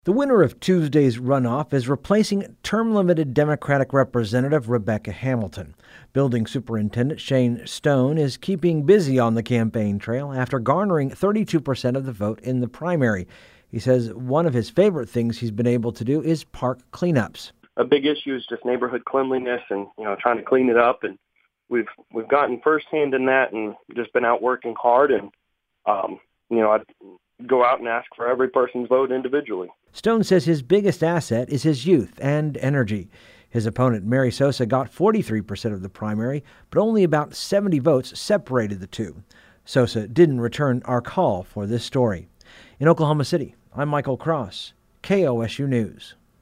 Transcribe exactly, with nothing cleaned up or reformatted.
The winner of Tuesday's runoff is replacing term-limited Democratic Representative Rebecca Hamilton. Building Superintendent Shane Stone is keeping busy on the campaign trail after garnering thirty-two percent of the vote in the primary. He says one of his favorite things he's been able to do is park cleanups. A big issue is just neighborhood cleanliness and, you know, trying to clean it up. And we've we've gotten firsthand in that and just been out working hard. And, um, you know, I'd go out and ask for every person's vote individually. Stone says his biggest asset is his youth and energy. His opponent, Mary Sosa, got forty-three percent of the primary, but only about seventy votes separated the two. Sosa didn't return our call for this story. In Oklahoma City, I'm Michael Cross, K O S U News.